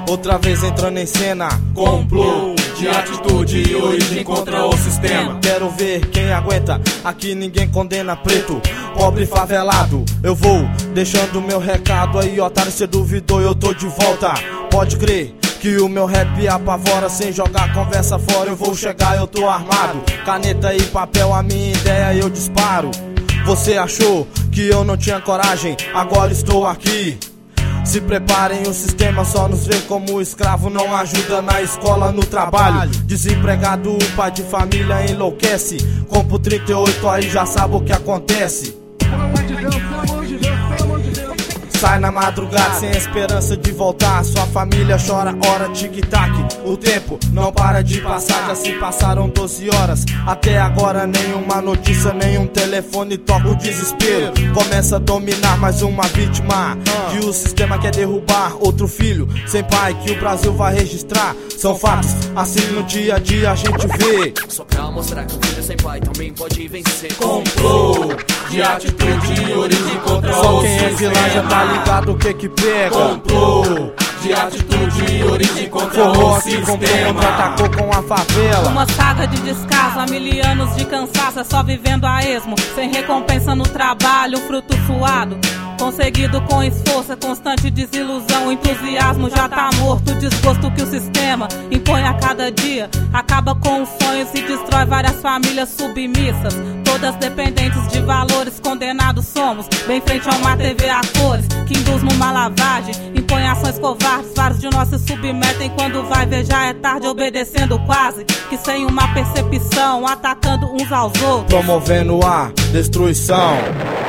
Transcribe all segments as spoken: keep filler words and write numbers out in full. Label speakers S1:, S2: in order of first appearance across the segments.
S1: outra vez entrando em cena.
S2: Complô de atitude e origem contra o sistema.
S1: Quero ver quem aguenta, aqui ninguém condena preto, pobre favelado. Eu vou deixando meu recado aí, otário, cê duvidou, eu tô de volta. Pode crer que o meu rap apavora, sem jogar conversa fora eu vou chegar, eu tô armado. Caneta e papel, a minha ideia eu disparo. Você achou que eu não tinha coragem, agora estou aqui. Se preparem, o sistema só nos vê como escravo, não ajuda na escola, no trabalho. Desempregado, o pai de família enlouquece. Compro trinta e oito, aí já sabe o que acontece.
S3: Pelo amor de Deus, pelo amor de Deus, pelo amor de Deus.
S1: Sai na madrugada sem esperança de voltar, sua família chora, hora tic-tac. O tempo não para de passar, já se passaram doze horas. Até agora nenhuma notícia, nenhum telefone toca o desespero. Começa a dominar mais uma vítima que o sistema quer derrubar. Outro filho sem pai que o Brasil vai registrar. São fatos, assim no dia a dia a gente vê.
S4: Só pra mostrar que um filho sem pai também pode vencer.
S2: Complô de atitude e origem contra
S1: Só
S2: o
S1: quem é vilão já
S2: sistema.
S1: tá ligado o que que pega.
S2: Complô de atitude e origem contra
S1: Forrou
S2: o
S1: aqui, comprou,
S2: sistema.
S1: contra-atacou com a favela.
S5: Uma saga de descaso, há mil anos de cansaço, é só vivendo a esmo, sem recompensa no trabalho, fruto suado, conseguido com esforço, é constante desilusão, o entusiasmo já tá morto, o desgosto que o sistema impõe a cada dia, acaba com os sonhos e destrói várias famílias submissas, todas dependentes de valores, condenados somos, bem frente a uma T V a cores, que induz numa lavagem, impõe ações covardes, vários de nós se submetem, quando vai ver já é tarde, obedecendo quase, que sem uma percepção, atacando uns aos outros,
S1: promovendo a destruição.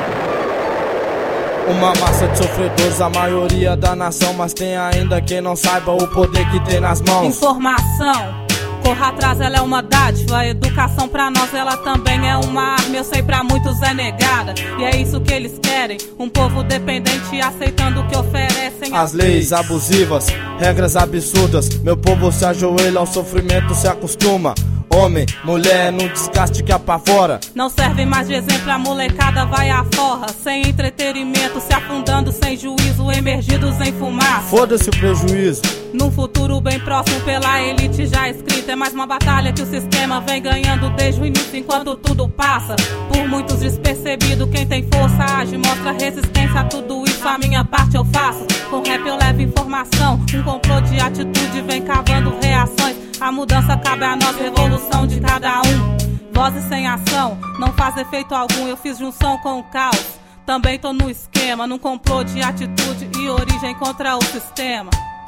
S1: Uma massa de sofredores, a maioria da nação, mas tem ainda quem não saiba o poder que tem nas mãos.
S5: Informação, corra atrás, ela é uma dádiva. A educação pra nós, ela também é uma arma. Eu sei, pra muitos é negada, e é isso que eles querem. Um povo dependente aceitando o que oferecem.
S1: As leis abusivas, regras absurdas. Meu povo se ajoelha ao sofrimento, se acostuma. Homem, mulher, num desgaste que apavora.
S5: Não servem mais de exemplo, a molecada vai à forra, sem entretenimento, se afundando sem juízo, emergidos em fumaça.
S1: Foda-se o prejuízo.
S5: Num futuro bem próximo pela elite já escrita, é mais uma batalha que o sistema vem ganhando desde o início, enquanto tudo passa por muitos despercebido. Quem tem força age, mostra resistência a tudo isso, a minha parte eu faço. Com rap eu levo informação, um complô de atitude vem cavando reações. A mudança cabe a nós, revolução de cada um. Vozes sem ação, não faz efeito algum. Eu fiz junção com o caos, também tô no esquema, num complô de atitude e origem contra o sistema.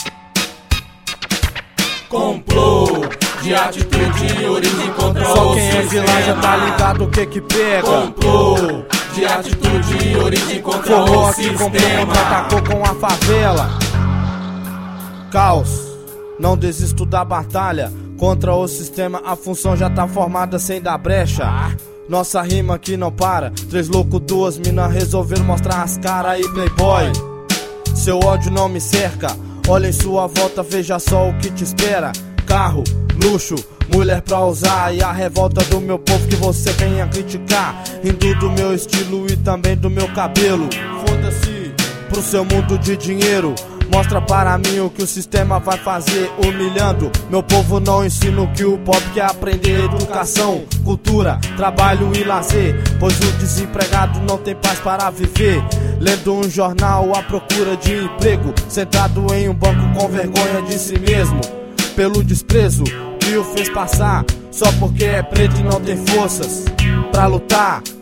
S2: Complô de atitude e origem contra
S1: Só
S2: o
S1: quem é vilão
S2: sistema.
S1: já tá ligado o que que pega.
S2: Complô de atitude e origem contra
S1: Forrou
S2: o
S1: aqui, comprou,
S2: sistema.
S1: contra-atacou com a favela. Caos, não desisto da batalha contra o sistema, a função já tá formada sem dar brecha. Nossa rima aqui não para, três loucos, duas mina resolveram mostrar as caras aí, playboy. Seu ódio não me cerca, olha em sua volta, veja só o que te espera. Carro, luxo, mulher pra usar, e a revolta do meu povo que você venha criticar, rindo do meu estilo e também do meu cabelo. Foda-se pro seu mundo de dinheiro, mostra para mim o que o sistema vai fazer, humilhando meu povo. Não ensino que o pobre quer aprender educação, cultura, trabalho e lazer, pois o desempregado não tem paz para viver. Lendo um jornal à procura de emprego, sentado em um banco com vergonha de si mesmo, pelo desprezo que o fez passar, só porque é preto e não tem forças pra lutar